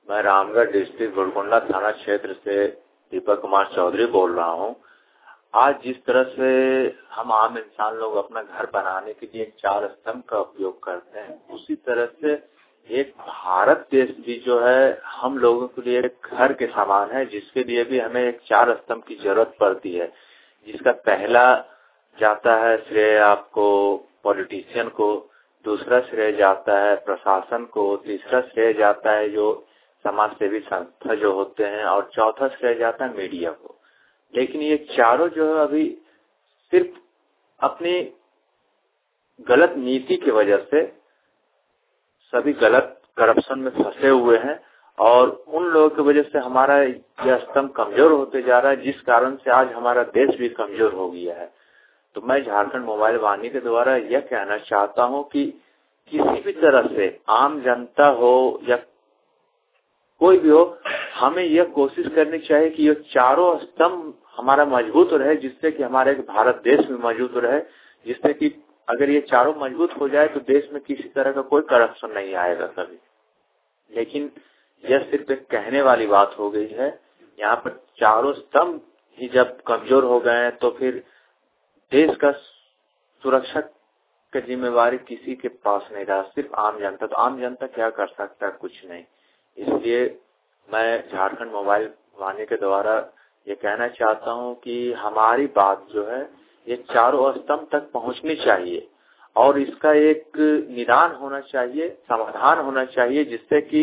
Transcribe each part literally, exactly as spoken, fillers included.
मैं रामगढ़ डिस्ट्रिक्ट गोलकोंडा थाना क्षेत्र से दीपक कुमार चौधरी बोल रहा हूँ। आज जिस तरह से हम आम इंसान लोग अपना घर बनाने के लिए चार स्तंभ का उपयोग करते हैं, उसी तरह से एक भारत देश भी जो है हम लोगों के लिए एक घर के समान है, जिसके लिए भी हमें एक चार स्तंभ की जरूरत पड़ती है। जिसका पहला जाता है श्रेय आपको पॉलिटिशियन को, दूसरा श्रेय जाता है प्रशासन को, तीसरा श्रेय जाता है जो समाज सेवी संस्था जो होते हैं, और चौथा श्रेय जाता है मीडिया को। लेकिन ये चारों जो है अभी सिर्फ अपनी गलत नीति की वजह से सभी गलत करप्शन में फंसे हुए हैं, और उन लोगों की वजह से हमारा यह स्तंभ कमजोर होते जा रहा है, जिस कारण से आज हमारा देश भी कमजोर हो गया है। तो मैं झारखंड मोबाइल वाहिनी के द्वारा यह कहना चाहता हूं कि किसी भी तरह से आम जनता हो या कोई भी हो, हमें यह कोशिश करनी चाहिए कि ये चारों स्तंभ हमारा मजबूत रहे, जिससे कि हमारे भारत देश में मजबूत रहे, जिससे कि अगर ये चारों मजबूत हो जाए तो देश में किसी तरह का कोई करप्शन नहीं आएगा कभी। लेकिन यह सिर्फ एक कहने वाली बात हो गई है। यहाँ पर चारों स्तंभ ही जब कमजोर हो गए हैं तो फिर देश का सुरक्षा की जिम्मेवारी किसी के पास नहीं रहा, सिर्फ आम जनता। तो आम जनता क्या कर सकता है? कुछ नहीं। इसलिए मैं झारखंड मोबाइल वाहिनी के द्वारा ये कहना चाहता हूँ कि हमारी बात जो है ये चारों स्तंभ तक पहुँचनी चाहिए, और इसका एक निदान होना चाहिए, समाधान होना चाहिए, जिससे कि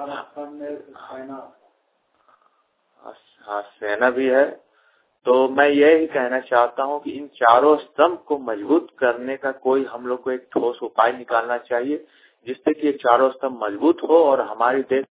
हाँ सेना भी है। तो मैं यही कहना चाहता हूँ कि इन चारों स्तंभ को मजबूत करने का कोई हम लोग को एक ठोस उपाय निकालना चाहिए, जिससे कि ये चारों स्तंभ मजबूत हो और हमारी देश